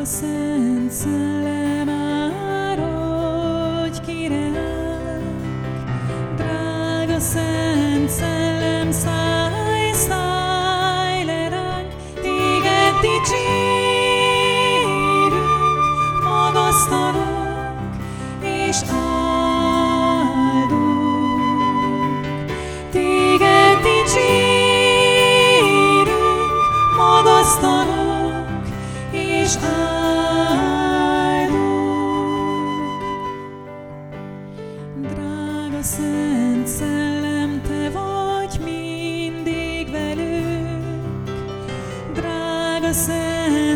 Szent Szellem, áradj ki ránk, drága Szent Szellem, szállj, szállj le ránk, téged dicsérünk, magasztalunk és áldunk. Téged dicsérünk, magasztalunk és áldunk. Drága Szent Szellem, te vagy mindig velünk, drága Szent